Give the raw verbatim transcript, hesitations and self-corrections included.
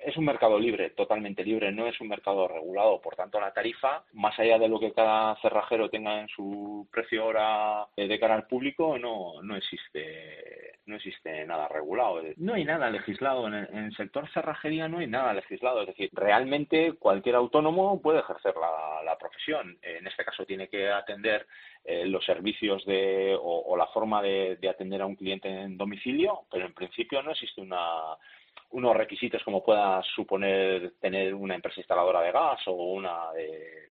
es un mercado libre, totalmente libre, no es un mercado regulado. Por tanto, la tarifa, más allá de lo que cada cerrajero tenga en su precio hora eh, de cara al público, no, no existe no existe nada regulado. No hay nada legislado. En el, en el sector cerrajería no hay nada legislado. Es decir, realmente cualquier autónomo puede ejercer la, la profesión. En este caso tiene que atender eh, los servicios de o, o la forma de, de atender a un cliente en domicilio, pero en principio no existe una unos requisitos como pueda suponer tener una empresa instaladora de gas o una de